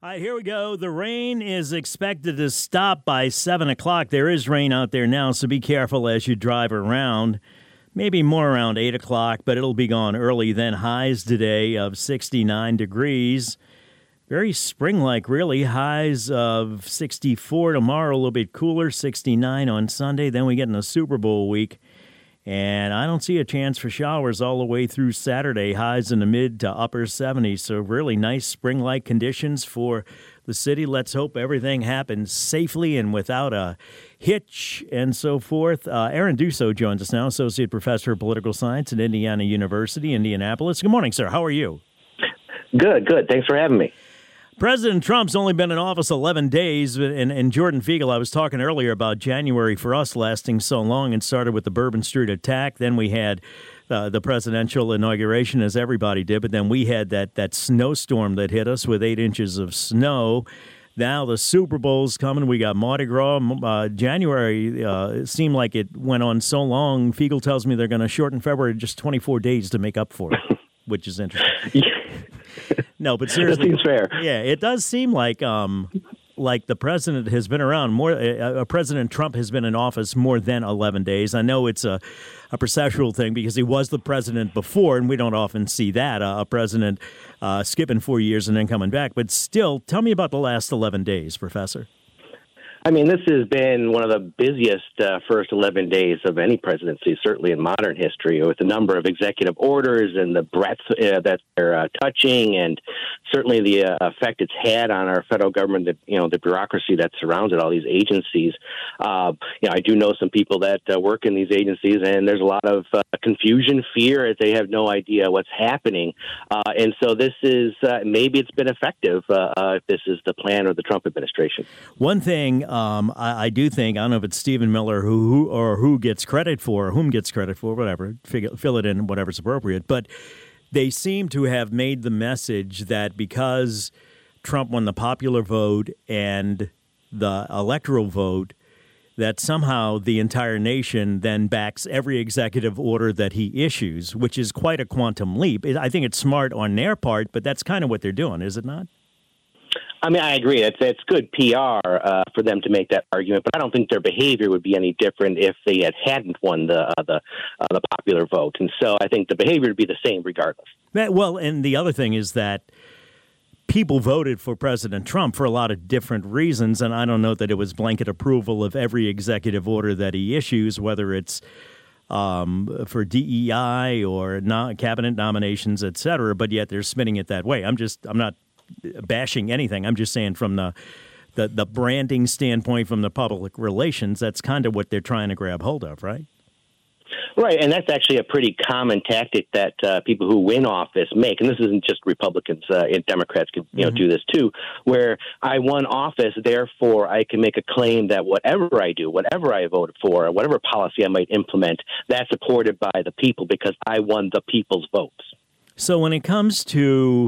All right, here we go. The rain is expected to stop by 7 o'clock. There is rain out there now, so be careful as you drive around. Maybe more around 8 o'clock, but it'll be gone early. Then highs today of 69 degrees. Very spring-like, really. Highs of 64 tomorrow, a little bit cooler, 69 on Sunday. Then we get in a Super Bowl week. And I don't see a chance for showers all the way through Saturday. Highs in the mid to upper 70s. So really nice spring-like conditions for the city. Let's hope everything happens safely and without a hitch and so forth. Aaron Dusso joins us now, Associate Professor of Political Science at Indiana University, Indianapolis. Good morning, sir. How are you? Good. Thanks for having me. President Trump's only been in office 11 days, and Jordan Fiegel, I was talking earlier about January for us lasting so long, and started with the Bourbon Street attack. Then we had the presidential inauguration, as everybody did, but then we had that snowstorm that hit us with 8 inches of snow. Now the Super Bowl's coming. We got Mardi Gras. January it seemed like it went on so long. Fiegel tells me they're going to shorten February to just 24 days to make up for it, which is interesting. No, but seriously, that seems fair. Yeah, it does seem like the president has been around more. President Trump has been in office more than 11 days. I know it's a processual thing because he was the president before, and we don't often see that a president skipping 4 years and then coming back. But still, tell me about the last 11 days, Professor. I mean, this has been one of the busiest first 11 days of any presidency, certainly in modern history, with the number of executive orders and the breadth that they're touching, and certainly the effect it's had on our federal government, the bureaucracy that surrounds it, all these agencies. I do know some people that work in these agencies, and there's a lot of confusion, fear, as they have no idea what's happening. And so this is, maybe it's been effective if this is the plan of the Trump administration. One thing I do think, I don't know if it's Stephen Miller who gets credit for, or whom gets credit for, whatever, fill it in, whatever's appropriate. But they seem to have made the message that because Trump won the popular vote and the electoral vote, that somehow the entire nation then backs every executive order that he issues, which is quite a quantum leap. I think it's smart on their part, but that's kind of what they're doing, is it not? I mean, I agree. It's good PR for them to make that argument, but I don't think their behavior would be any different if they hadn't won the popular vote. And so I think the behavior would be the same regardless. Well, and the other thing is that people voted for President Trump for a lot of different reasons, and I don't know that it was blanket approval of every executive order that he issues, whether it's for DEI or cabinet nominations, et cetera, but yet they're spinning it that way. I'm not bashing anything. I'm just saying from the branding standpoint, from the public relations, that's kind of what they're trying to grab hold of, right? Right, and that's actually a pretty common tactic that people who win office make, and this isn't just Republicans and Democrats can do this too, where I won office, therefore I can make a claim that whatever I do, whatever I voted for, whatever policy I might implement, that's supported by the people because I won the people's votes. So when it comes to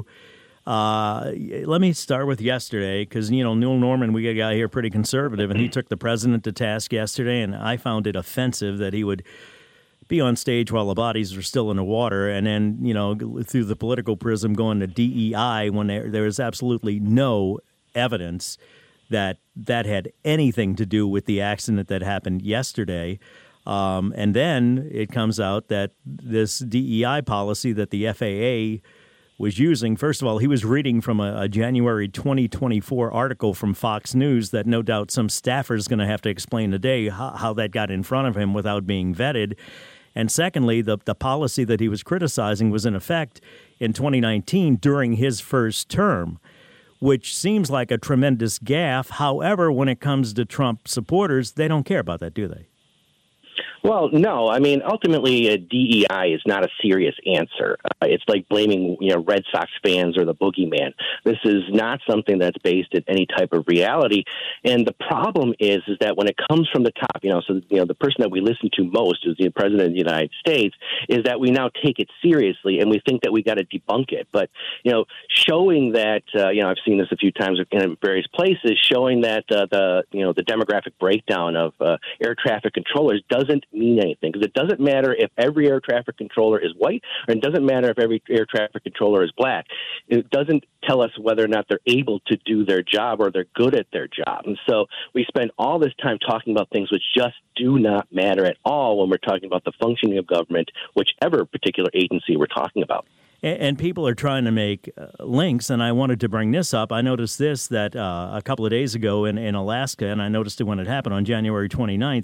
let me start with yesterday because, Neil Norman, we got a guy here pretty conservative, and he took the president to task yesterday, and I found it offensive that he would be on stage while the bodies are still in the water and then, through the political prism going to DEI when there is absolutely no evidence that had anything to do with the accident that happened yesterday. And then it comes out that this DEI policy that the FAA was using. First of all, he was reading from a January 2024 article from Fox News that no doubt some staffer is going to have to explain today how that got in front of him without being vetted. And secondly, the policy that he was criticizing was in effect in 2019 during his first term, which seems like a tremendous gaffe. However, when it comes to Trump supporters, they don't care about that, do they? Well, no. I mean, ultimately, DEI is not a serious answer. It's like blaming, Red Sox fans or the boogeyman. This is not something that's based in any type of reality. And the problem is that when it comes from the top, the person that we listen to most is the president of the United States, is that we now take it seriously and we think that we got to debunk it. But, showing that, I've seen this a few times in various places, showing that the demographic breakdown of air traffic controllers doesn't mean anything, because it doesn't matter if every air traffic controller is white, or it doesn't matter if every air traffic controller is black. It doesn't tell us whether or not they're able to do their job or they're good at their job. And so we spend all this time talking about things which just do not matter at all when we're talking about the functioning of government, whichever particular agency we're talking about. And people are trying to make links, and I wanted to bring this up. I noticed this, that a couple of days ago in Alaska, and I noticed it when it happened on January 29th,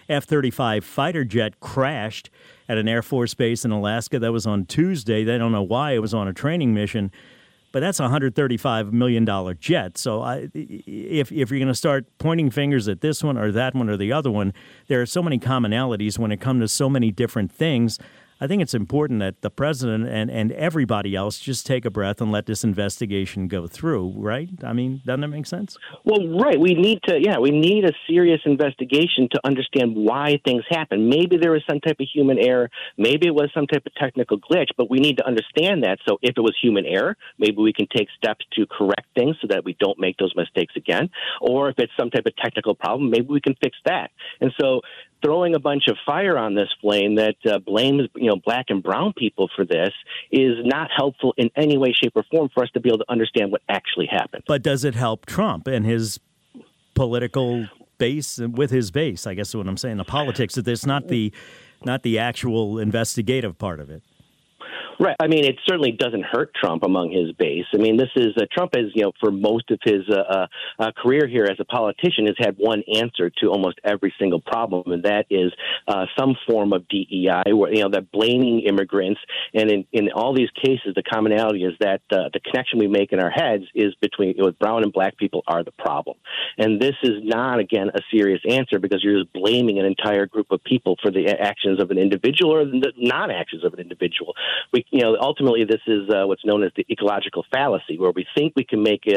F-35 fighter jet crashed at an Air Force base in Alaska. That was on Tuesday. They don't know why. It was on a training mission. But that's a $135 million jet. So if you're going to start pointing fingers at this one or that one or the other one, there are so many commonalities when it comes to so many different things. I think it's important that the president and everybody else just take a breath and let this investigation go through, right? I mean, doesn't that make sense? Well, right. We need a serious investigation to understand why things happen. Maybe there was some type of human error. Maybe it was some type of technical glitch, but we need to understand that. So if it was human error, maybe we can take steps to correct things so that we don't make those mistakes again. Or if it's some type of technical problem, maybe we can fix that. And so throwing a bunch of fire on this flame that blames black and brown people for this is not helpful in any way, shape, or form for us to be able to understand what actually happened. But does it help Trump and his political base, with his base? I guess is what I'm saying. The politics of this, not the actual investigative part of it. Right. I mean, it certainly doesn't hurt Trump among his base. I mean, this is Trump has, for most of his career here as a politician, has had one answer to almost every single problem, and that is some form of DEI, where that blaming immigrants. And in all these cases, the commonality is that the connection we make in our heads is between brown and black people are the problem. And this is not, again, a serious answer, because you're just blaming an entire group of people for the actions of an individual or the non-actions of an individual. Ultimately, this is what's known as the ecological fallacy, where we think we can make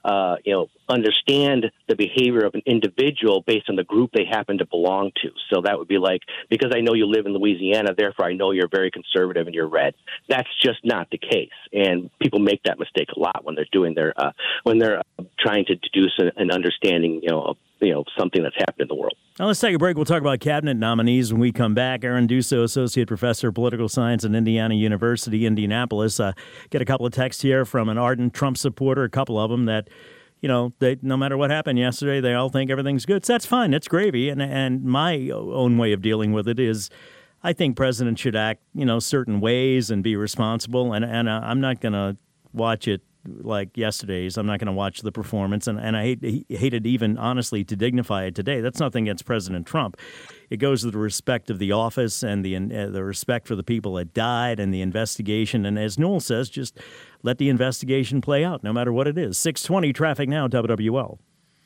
understand the behavior of an individual based on the group they happen to belong to. So that would be like, because I know you live in Louisiana, therefore I know you're very conservative and you're red. That's just not the case. And people make that mistake a lot when they're doing their when they're trying to deduce an understanding, of something that's happened in the world. Now let's take a break. We'll talk about cabinet nominees when we come back. Aaron Dusso, Associate Professor of Political Science at Indiana University, Indianapolis. Get a couple of texts here from an ardent Trump supporter, a couple of them that, they, no matter what happened yesterday, they all think everything's good. So that's fine. That's gravy. And my own way of dealing with it is I think presidents should act, certain ways and be responsible. And I'm not going to watch it like yesterday's. I'm not going to watch the performance, and I hate it even, honestly, to dignify it today. That's nothing against President Trump. It goes to the respect of the office and the respect for the people that died and the investigation. And as Newell says, just let the investigation play out, no matter what it is. 620 traffic now, WWL.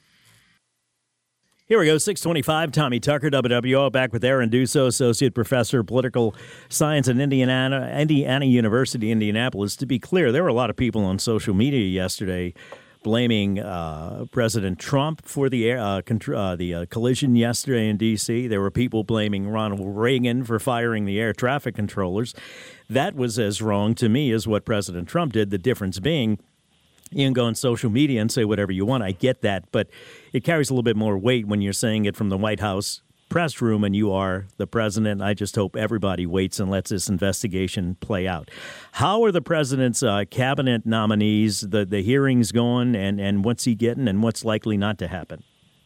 Here we go, 625, Tommy Tucker, WWL, back with Aaron Dusso, Associate Professor of Political Science at Indiana University, Indianapolis. To be clear, there were a lot of people on social media yesterday blaming President Trump for the collision yesterday in D.C. There were people blaming Ronald Reagan for firing the air traffic controllers. That was as wrong to me as what President Trump did, the difference being you can go on social media and say whatever you want. I get that, but it carries a little bit more weight when you're saying it from the White House press room and you are the president. I just hope everybody waits and lets this investigation play out. How are the president's cabinet nominees, the hearings going, and what's he getting and what's likely not to happen?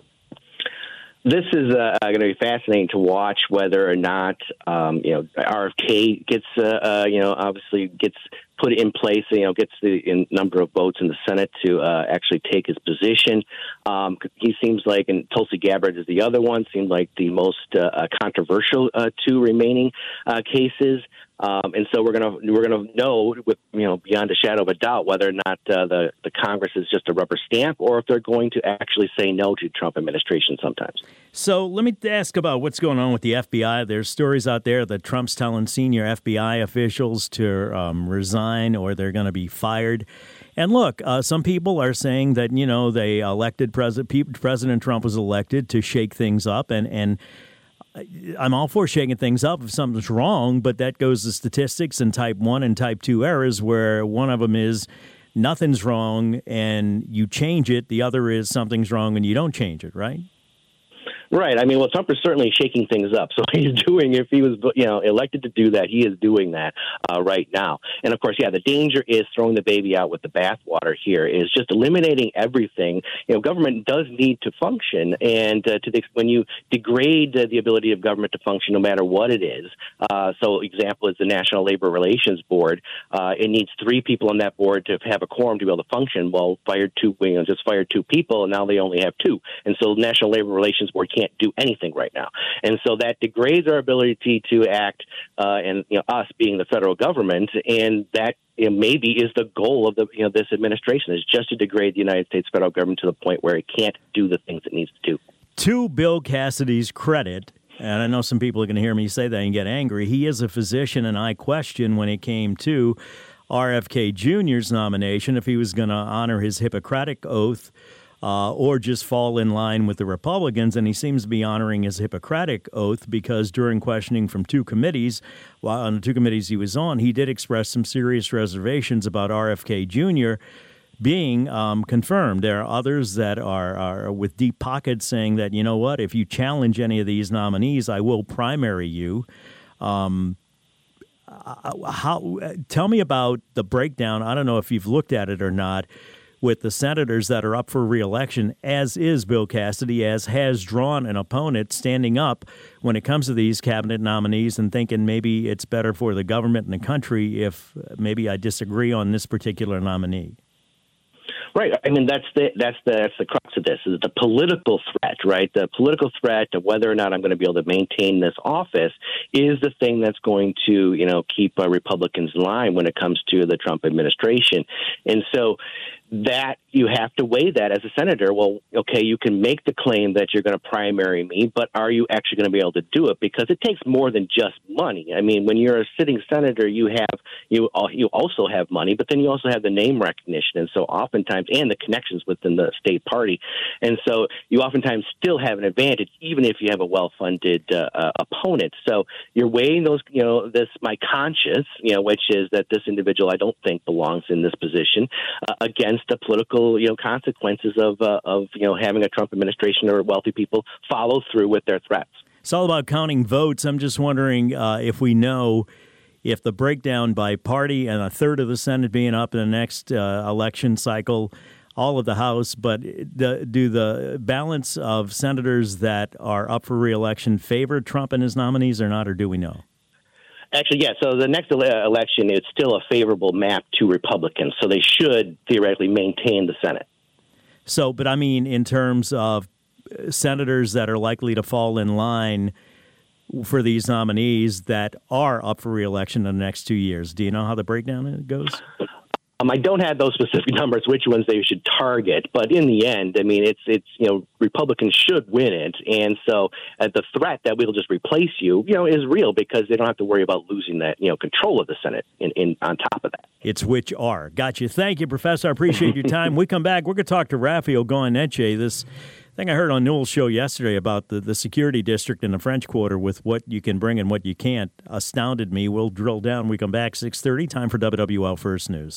This is going to be fascinating to watch whether or not, RFK gets, obviously gets put in place, gets the number of votes in the Senate to actually take his position. He seems like, and Tulsi Gabbard is the other one, seemed like the most controversial two remaining cases. And so we're gonna know with beyond a shadow of a doubt whether or not the Congress is just a rubber stamp or if they're going to actually say no to Trump administration sometimes. So let me ask about what's going on with the FBI. There's stories out there that Trump's telling senior FBI officials to resign or they're going to be fired. And look, some people are saying that they elected President Trump was elected to shake things up and I'm all for shaking things up if something's wrong, but that goes to statistics and type 1 and type 2 errors, where one of them is nothing's wrong and you change it. The other is something's wrong and you don't change it, right? Right. I mean, well, Trump is certainly shaking things up. So he's doing, if he was, elected to do that, he is doing that right now. And of course, the danger is throwing the baby out with the bathwater here, is just eliminating everything. Government does need to function. And when you degrade the ability of government to function, no matter what it is, so example is the National Labor Relations Board, it needs 3 people on that board to have a quorum to be able to function. Well, just fired 2 people, and now they only have 2. And so the National Labor Relations Board can't do anything right now. And so that degrades our ability to act, and us being the federal government, and that maybe is the goal of this administration, is just to degrade the United States federal government to the point where it can't do the things it needs to do. To Bill Cassidy's credit, and I know some people are going to hear me say that and get angry, he is a physician, and I question when it came to RFK Jr.'s nomination if he was going to honor his Hippocratic oath or just fall in line with the Republicans. And he seems to be honoring his Hippocratic oath, because during questioning from 2 committees, on the 2 committees he was on, he did express some serious reservations about RFK Jr. being confirmed. There are others that are with deep pockets saying that, you know what, if you challenge any of these nominees, I will primary you. Tell me about the breakdown. I don't know if you've looked at it or not, with the senators that are up for re-election, as is Bill Cassidy, as has drawn an opponent standing up when it comes to these cabinet nominees and thinking maybe it's better for the government and the country if maybe I disagree on this particular nominee. Right. I mean, that's the crux of this, is the political threat, right? The political threat of whether or not I'm going to be able to maintain this office is the thing that's going to, keep Republicans in line when it comes to the Trump administration. And so that you have to weigh that as a senator. Well, okay, you can make the claim that you're going to primary me, but are you actually going to be able to do it? Because it takes more than just money. I mean, when you're a sitting senator, you also have money, but then you also have the name recognition, and so oftentimes, and the connections within the state party, and so you oftentimes still have an advantage, even if you have a well-funded opponent. So you're weighing those, my conscience, which is that this individual I don't think belongs in this position, against the political, consequences of having a Trump administration or wealthy people follow through with their threats. It's all about counting votes. I'm just wondering if we know if the breakdown by party and a third of the Senate being up in the next election cycle, all of the House, but do the balance of senators that are up for re-election favor Trump and his nominees or not, or do we know? Actually, yeah. So the next election is still a favorable map to Republicans, so they should theoretically maintain the Senate. So, but I mean, in terms of senators that are likely to fall in line for these nominees that are up for re-election in the next 2 years, do you know how the breakdown goes? I don't have those specific numbers, which ones they should target, but in the end, I mean, it's Republicans should win it, and so the threat that we'll just replace you, is real, because they don't have to worry about losing that, control of the Senate in on top of that. It's which are. Gotcha. Thank you, Professor. I appreciate your time. We come back, we're going to talk to Rafael Goyeneche. This thing I heard on Newell's show yesterday about the security district in the French Quarter with what you can bring and what you can't astounded me. We'll drill down. We come back 6:30. Time for WWL First News.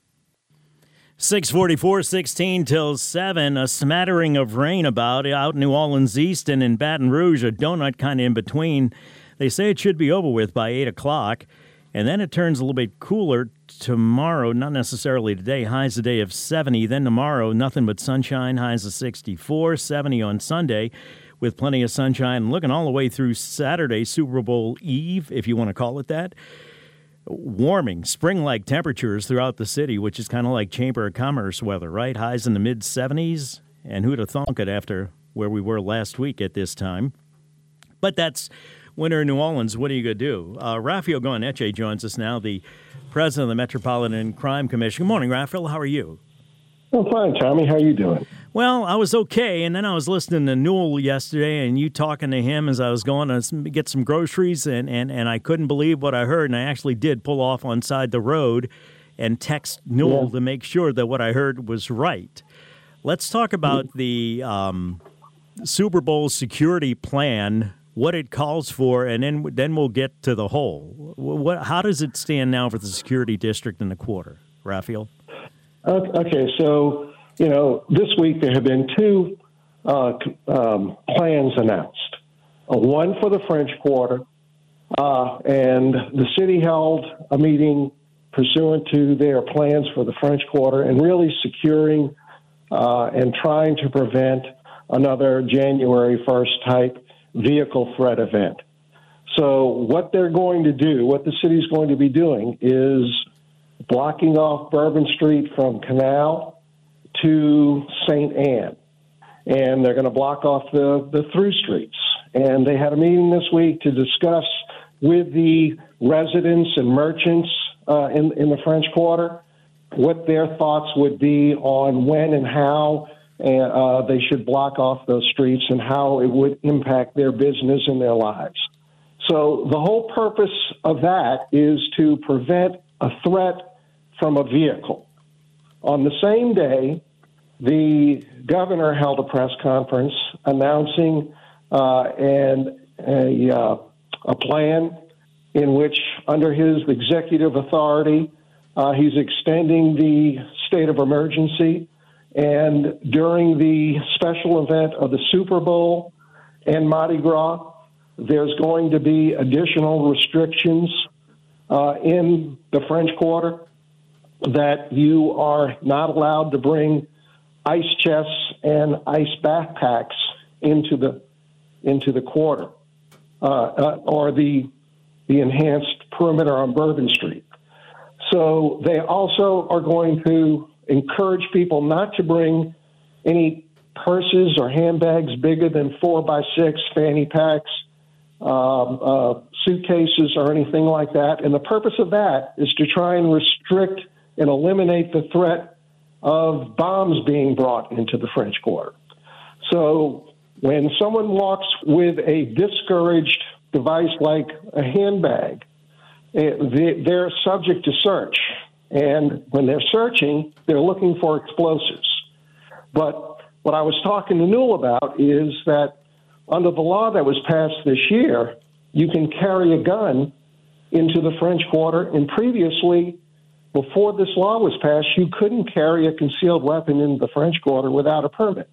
6:44, 16 till 7. A smattering of rain out in New Orleans East and in Baton Rouge, a donut kind of in between. They say it should be over with by 8 o'clock, and then it turns a little bit cooler tomorrow, not necessarily today. Highs today of 70. Then tomorrow, nothing but sunshine, highs of 64, 70 on Sunday with plenty of sunshine. Looking all the way through Saturday, Super Bowl Eve, if you want to call it that. Warming, spring-like temperatures throughout the city, which is kind of like Chamber of Commerce weather, right? Highs in the mid-70s, and who'd have thunk it after where we were last week at this time. But that's winter in New Orleans. What are you going to do? Rafael Goyeneche joins us now, the president of the Metropolitan Crime Commission. Good morning, Rafael. How are you? I'm fine, Tommy. How are you doing? Well, I was okay, and then I was listening to Newell yesterday, and you talking to him as I was going to get some groceries, and I couldn't believe what I heard, and I actually did pull off on side the road and text Newell to make sure that what I heard was right. Let's talk about the Super Bowl security plan, what it calls for, and then we'll get to the whole. How does it stand now for the security district in the quarter, Rafael? Okay, so, this week there have been two plans announced. One for the French Quarter, and the city held a meeting pursuant to their plans for the French Quarter and really securing and trying to prevent another January 1st type vehicle threat event. So what they're going to do, what the city's going to be doing, is blocking off Bourbon Street from Canal to St. Anne. And they're going to block off the through streets. And they had a meeting this week to discuss with the residents and merchants in the French Quarter what their thoughts would be on when and how they should block off those streets and how it would impact their business and their lives. So the whole purpose of that is to prevent a threat from a vehicle. On the same day, the governor held a press conference announcing a plan in which, under his executive authority, he's extending the state of emergency. And during the special event of the Super Bowl and Mardi Gras, there's going to be additional restrictions in the French Quarter that you are not allowed to bring ice chests and ice backpacks into the quarter or the enhanced perimeter on Bourbon Street. So they also are going to encourage people not to bring any purses or handbags bigger than 4x6, fanny packs, suitcases, or anything like that. And the purpose of that is to try and restrict and eliminate the threat of bombs being brought into the French Quarter. So when someone walks with a discouraged device like a handbag, they're subject to search. And when they're searching, they're looking for explosives. But what I was talking to Newell about is that under the law that was passed this year, you can carry a gun into the French Quarter. And previously, before this law was passed, you couldn't carry a concealed weapon into the French Quarter without a permit.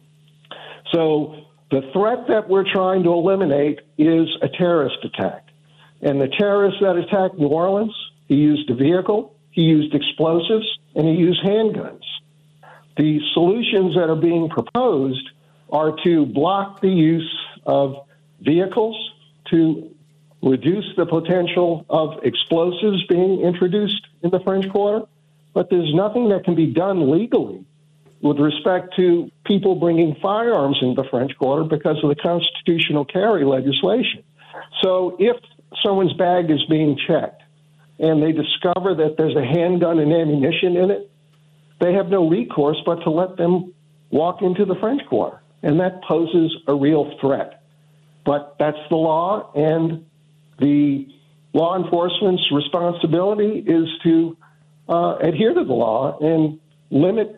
So the threat that we're trying to eliminate is a terrorist attack. And the terrorist that attacked New Orleans, he used a vehicle, he used explosives, and he used handguns. The solutions that are being proposed are to block the use of vehicles, to reduce the potential of explosives being introduced in the French Quarter, but there's nothing that can be done legally with respect to people bringing firearms into the French Quarter because of the constitutional carry legislation. So if someone's bag is being checked and they discover that there's a handgun and ammunition in it, they have no recourse but to let them walk into the French Quarter. And that poses a real threat. But that's the law, and the law enforcement's responsibility is to adhere to the law and limit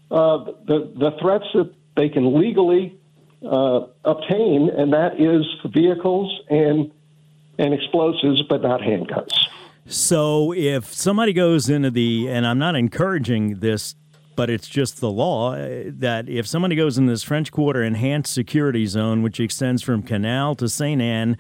the threats that they can legally obtain, and that is vehicles and explosives, but not handguns. So if somebody goes into and I'm not encouraging this, but it's just the law, that if somebody goes in this French Quarter enhanced security zone, which extends from Canal to St. Anne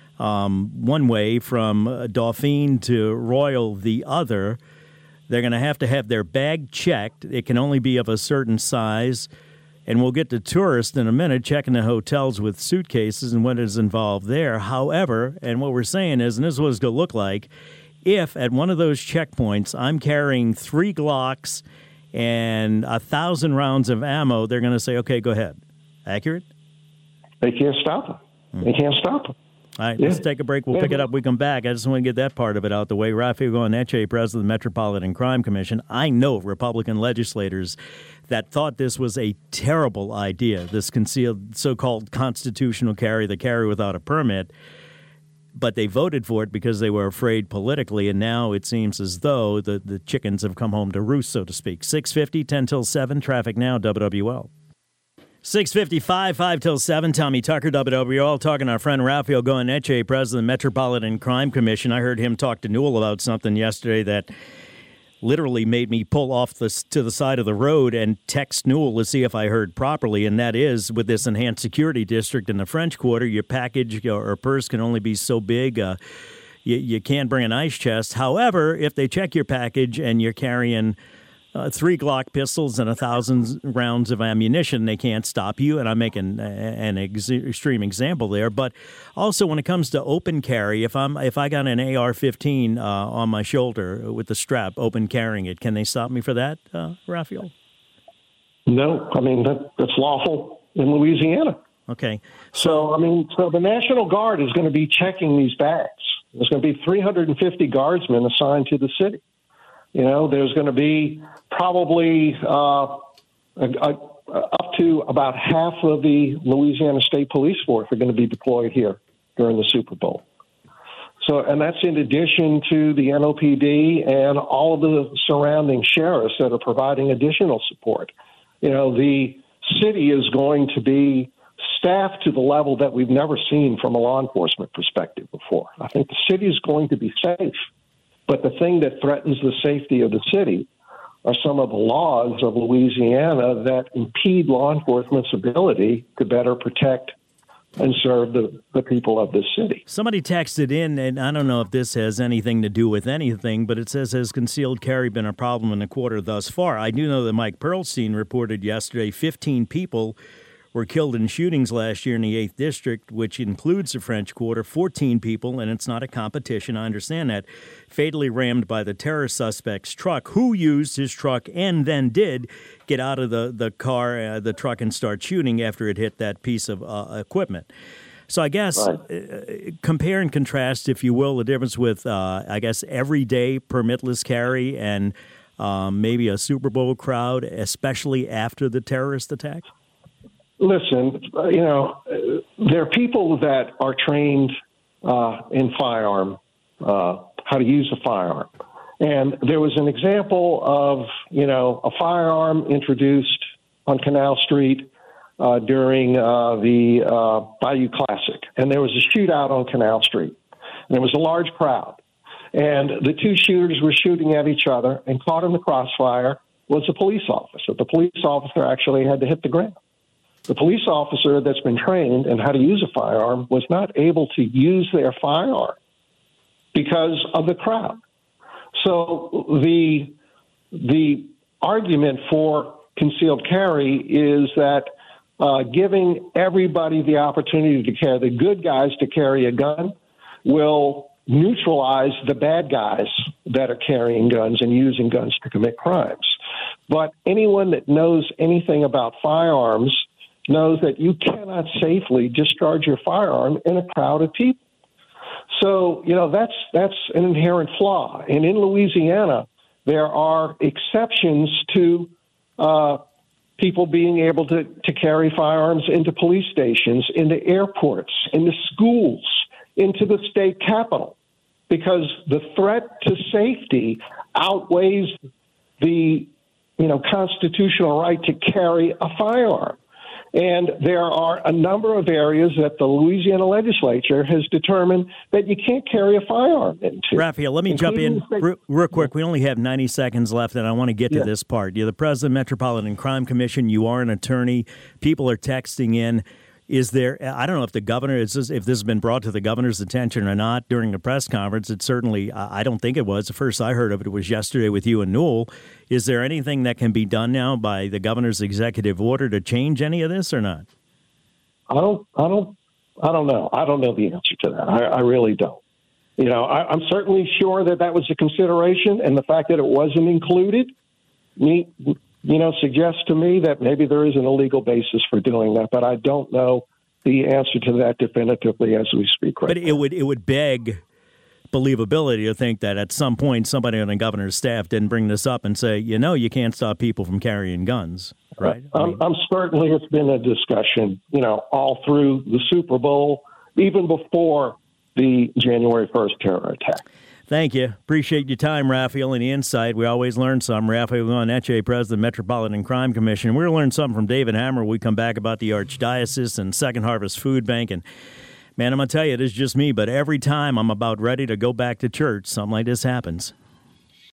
one way, from Dauphine to Royal the other, they're going to have their bag checked. It can only be of a certain size. And we'll get to tourists in a minute, checking the hotels with suitcases and what is involved there. However, and what we're saying is, and this is what it's going to look like, if at one of those checkpoints I'm carrying 3 Glocks and 1,000 rounds of ammo, they're going to say, okay, go ahead. Accurate? They can't stop them. They can't stop them. All right, let's take a break. We'll pick it up. We come back. I just want to get that part of it out the way. Rafael Goyeneche, president of the Metropolitan Crime Commission. I know Republican legislators that thought this was a terrible idea, this concealed so-called constitutional carry, the carry without a permit, but they voted for it because they were afraid politically, and now it seems as though the chickens have come home to roost, so to speak. 6:50, 10 till 7, traffic now, WWL. 6:55, 5 till 7, Tommy Tucker, WWL, talking to our friend Rafael Goyeneche, president of the Metropolitan Crime Commission. I heard him talk to Newell about something yesterday that literally made me pull off to the side of the road and text Newell to see if I heard properly, and that is, with this enhanced security district in the French Quarter, your package or purse can only be so big. You can't bring an ice chest. However, if they check your package and you're carrying 3 Glock pistols and 1,000 rounds of ammunition, they can't stop you. And I'm making an extreme example there. But also, when it comes to open carry, if I got an AR-15 on my shoulder with the strap, open carrying it, can they stop me for that, Raphael? No, I mean that's lawful in Louisiana. Okay. So the National Guard is going to be checking these bags. There's going to be 350 guardsmen assigned to the city. There's going to be probably up to about half of the Louisiana State Police Force are going to be deployed here during the Super Bowl. So, and that's in addition to the NOPD and all of the surrounding sheriffs that are providing additional support. The city is going to be staffed to the level that we've never seen from a law enforcement perspective before. I think the city is going to be safe. But the thing that threatens the safety of the city are some of the laws of Louisiana that impede law enforcement's ability to better protect and serve the people of this city. Somebody texted in, and I don't know if this has anything to do with anything, but it says, has concealed carry been a problem in the quarter thus far? I do know that Mike Perlstein reported yesterday 15 people were killed in shootings last year in the 8th District, which includes the French Quarter, 14 people, and it's not a competition, I understand that, fatally rammed by the terror suspect's truck, who used his truck and then did get out of the car, the truck, and start shooting after it hit that piece of equipment. So I guess compare and contrast, if you will, the difference with, everyday permitless carry and maybe a Super Bowl crowd, especially after the terrorist attack. Listen, there are people that are trained in firearm, how to use a firearm. And there was an example of, a firearm introduced on Canal Street during the Bayou Classic. And there was a shootout on Canal Street. And there was a large crowd. And the two shooters were shooting at each other, and caught in the crossfire was a police officer. The police officer actually had to hit the ground. The police officer that's been trained in how to use a firearm was not able to use their firearm because of the crowd. So the argument for concealed carry is that giving everybody the opportunity to carry, the good guys to carry a gun, will neutralize the bad guys that are carrying guns and using guns to commit crimes. But anyone that knows anything about firearms knows that you cannot safely discharge your firearm in a crowd of people. So, that's an inherent flaw. And in Louisiana, there are exceptions to people being able to carry firearms into police stations, into airports, into schools, into the state capitol, because the threat to safety outweighs the, constitutional right to carry a firearm. And there are a number of areas that the Louisiana legislature has determined that you can't carry a firearm into. Raphael, let me jump in real quick. We only have 90 seconds left, and I want to get to this part. You're the president of the Metropolitan Crime Commission. You are an attorney. People are texting in. Is there, I don't know if the governor, if this has been brought to the governor's attention or not during the press conference. It certainly, I don't think it was. The first I heard of it was yesterday with you and Newell. Is there anything that can be done now by the governor's executive order to change any of this or not? I don't know. I don't know the answer to that. I really don't. I'm certainly sure that was a consideration, and the fact that it wasn't included suggests to me that maybe there is an illegal basis for doing that, but I don't know the answer to that definitively as we speak right now. But it would beg believability to think that at some point somebody on the governor's staff didn't bring this up and say, you can't stop people from carrying guns, right? I'm certainly, it's been a discussion, all through the Super Bowl, even before the January 1st terror attack. Thank you. Appreciate your time, Raphael, and the insight. We always learn some. Raphael Goyeneche, President of the Metropolitan Crime Commission. We're going to learn something from David Hammer when we come back about the Archdiocese and Second Harvest Food Bank. And, man, I'm going to tell you, it is just me, but every time I'm about ready to go back to church, something like this happens.